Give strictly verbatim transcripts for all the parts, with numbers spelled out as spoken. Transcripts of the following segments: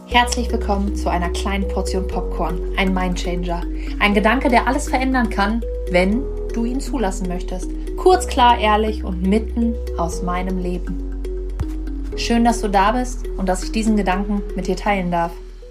Herzlich willkommen zu einer kleinen Portion Popcorn, ein Mindchanger. Ein Gedanke, der alles verändern kann, wenn du ihn zulassen möchtest. Kurz, klar, ehrlich und mitten aus meinem Leben. Schön, dass du da bist und dass ich diesen Gedanken mit dir teilen darf.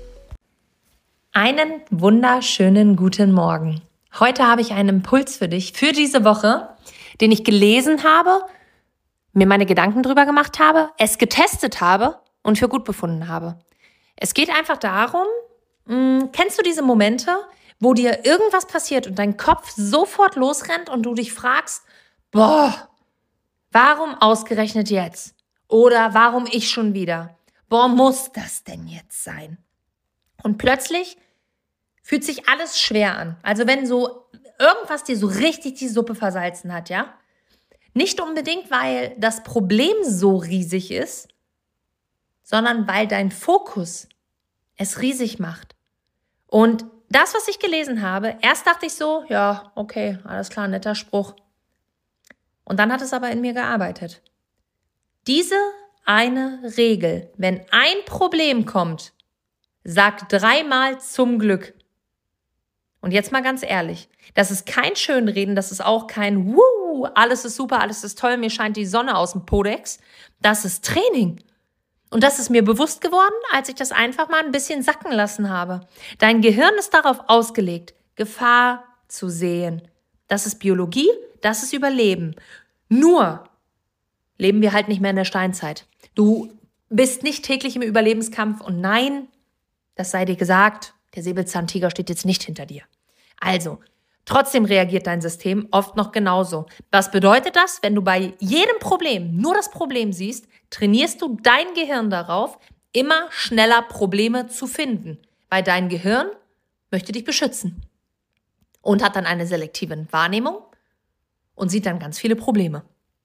Einen wunderschönen guten Morgen. Heute habe ich einen Impuls für dich, für diese Woche, den ich gelesen habe, mir meine Gedanken drüber gemacht habe, es getestet habe und für gut befunden habe. Es geht einfach darum, mh, kennst du diese Momente, wo dir irgendwas passiert und dein Kopf sofort losrennt und du dich fragst, boah, warum ausgerechnet jetzt? Oder warum ich schon wieder? Boah, muss das denn jetzt sein? Und plötzlich fühlt sich alles schwer an. Also wenn so irgendwas dir so richtig die Suppe versalzen hat, ja? Nicht unbedingt, weil das Problem so riesig ist, sondern weil dein Fokus es riesig macht. Und das, was ich gelesen habe, erst dachte ich so, ja, okay, alles klar, netter Spruch. Und dann hat es aber in mir gearbeitet. Diese eine Regel, wenn ein Problem kommt, sag dreimal zum Glück. Und jetzt mal ganz ehrlich, das ist kein Schönreden, das ist auch kein Wuh, alles ist super, alles ist toll, mir scheint die Sonne aus dem Podex. Das ist Training. Und das ist mir bewusst geworden, als ich das einfach mal ein bisschen sacken lassen habe. Dein Gehirn ist darauf ausgelegt, Gefahr zu sehen. Das ist Biologie, das ist Überleben. Nur leben wir halt nicht mehr in der Steinzeit. Du bist nicht täglich im Überlebenskampf und nein, das sei dir gesagt, der Säbelzahntiger steht jetzt nicht hinter dir. Also, trotzdem reagiert dein System oft noch genauso. Was bedeutet das? Wenn du bei jedem Problem nur das Problem siehst, trainierst du dein Gehirn darauf, immer schneller Probleme zu finden, weil dein Gehirn möchte dich beschützen und hat dann eine selektive Wahrnehmung und sieht dann ganz viele Probleme.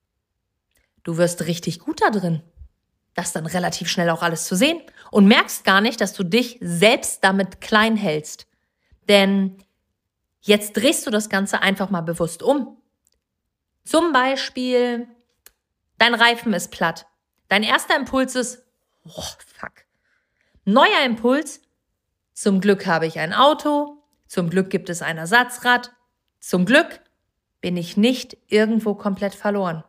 Du wirst richtig gut da drin, das dann relativ schnell auch alles zu sehen und merkst gar nicht, dass du dich selbst damit klein hältst. Denn jetzt drehst du das Ganze einfach mal bewusst um. Zum Beispiel, dein Reifen ist platt. Dein erster Impuls ist, oh, fuck. Neuer Impuls, zum Glück habe ich ein Auto, zum Glück gibt es ein Ersatzrad, zum Glück bin ich nicht irgendwo komplett verloren.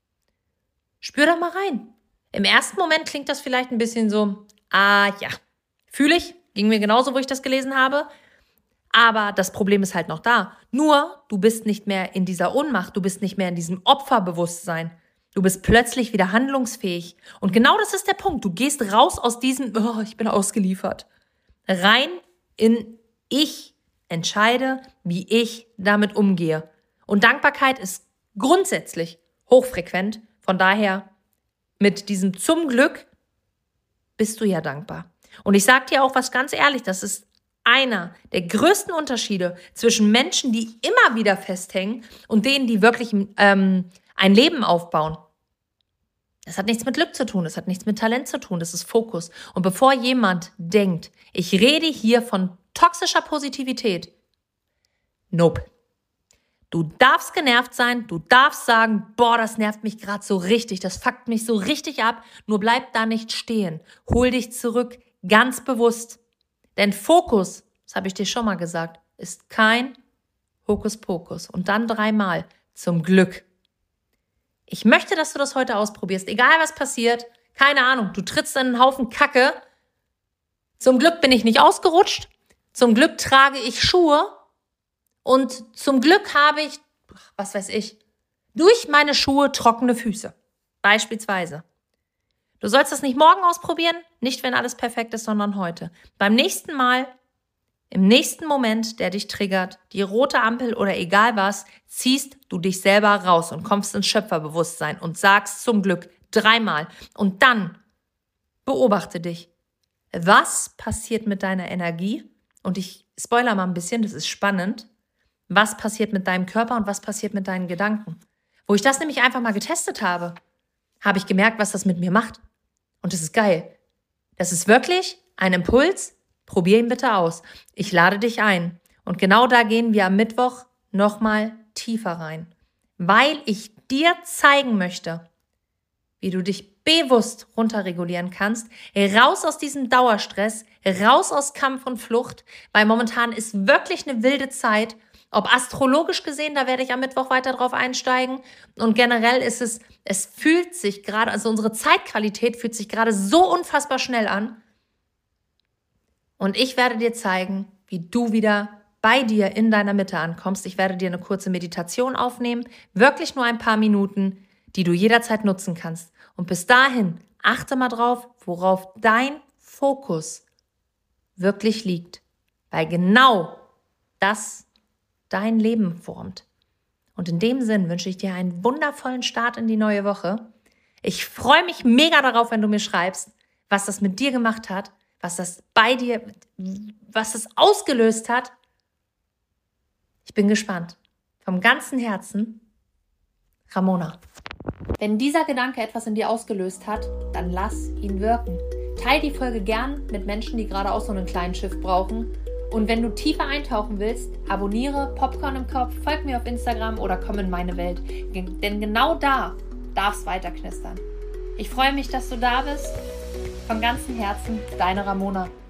Spür da mal rein. Im ersten Moment klingt das vielleicht ein bisschen so, ah ja, fühle ich, ging mir genauso, wo ich das gelesen habe. Aber das Problem ist halt noch da. Nur, du bist nicht mehr in dieser Ohnmacht, du bist nicht mehr in diesem Opferbewusstsein. Du bist plötzlich wieder handlungsfähig. Und genau das ist der Punkt. Du gehst raus aus diesem, oh, ich bin ausgeliefert, rein in ich entscheide, wie ich damit umgehe. Und Dankbarkeit ist grundsätzlich hochfrequent. Von daher, mit diesem zum Glück bist du ja dankbar. Und ich sage dir auch was ganz ehrlich, das ist einer der größten Unterschiede zwischen Menschen, die immer wieder festhängen und denen, die wirklich ähm, ein Leben aufbauen. Das hat nichts mit Glück zu tun, das hat nichts mit Talent zu tun, das ist Fokus. Und bevor jemand denkt, ich rede hier von toxischer Positivität, nope. Du darfst genervt sein, du darfst sagen, boah, das nervt mich gerade so richtig, das fuckt mich so richtig ab, nur bleib da nicht stehen. Hol dich zurück, ganz bewusst. Denn Fokus, das habe ich dir schon mal gesagt, ist kein Hokuspokus. Und dann dreimal zum Glück. Ich möchte, dass du das heute ausprobierst, egal was passiert. Keine Ahnung, du trittst in einen Haufen Kacke. Zum Glück bin ich nicht ausgerutscht. Zum Glück trage ich Schuhe. Und zum Glück habe ich, was weiß ich, durch meine Schuhe trockene Füße. Beispielsweise. Du sollst das nicht morgen ausprobieren, nicht wenn alles perfekt ist, sondern heute. Beim nächsten Mal, im nächsten Moment, der dich triggert, die rote Ampel oder egal was, ziehst du dich selber raus und kommst ins Schöpferbewusstsein und sagst zum Glück dreimal. Und dann beobachte dich. Was passiert mit deiner Energie? Und ich spoiler mal ein bisschen, das ist spannend. Was passiert mit deinem Körper und was passiert mit deinen Gedanken? Wo ich das nämlich einfach mal getestet habe, habe ich gemerkt, was das mit mir macht. Und das ist geil. Das ist wirklich ein Impuls. Probier ihn bitte aus. Ich lade dich ein. Und genau da gehen wir am Mittwoch nochmal tiefer rein. Weil ich dir zeigen möchte, wie du dich bewusst runterregulieren kannst, raus aus diesem Dauerstress, raus aus Kampf und Flucht, weil momentan ist wirklich eine wilde Zeit, ob astrologisch gesehen, da werde ich am Mittwoch weiter drauf einsteigen, und generell ist es, es fühlt sich gerade, also unsere Zeitqualität fühlt sich gerade so unfassbar schnell an, und ich werde dir zeigen, wie du wieder bei dir in deiner Mitte ankommst. Ich werde dir eine kurze Meditation aufnehmen, wirklich nur ein paar Minuten, die du jederzeit nutzen kannst. Und bis dahin achte mal drauf, worauf dein Fokus wirklich liegt, weil genau das dein Leben formt. Und in dem Sinn wünsche ich dir einen wundervollen Start in die neue Woche. Ich freue mich mega darauf, wenn du mir schreibst, was das mit dir gemacht hat, was das bei dir, was das ausgelöst hat. Ich bin gespannt. Vom ganzen Herzen, Ramona. Wenn dieser Gedanke etwas in dir ausgelöst hat, dann lass ihn wirken. Teil die Folge gern mit Menschen, die gerade auch so einen kleinen Schiff brauchen. Und wenn du tiefer eintauchen willst, abonniere Popcorn im Kopf, folg mir auf Instagram oder komm in meine Welt. Denn genau da darf es weiter knistern. Ich freue mich, dass du da bist. Von ganzem Herzen, deine Ramona.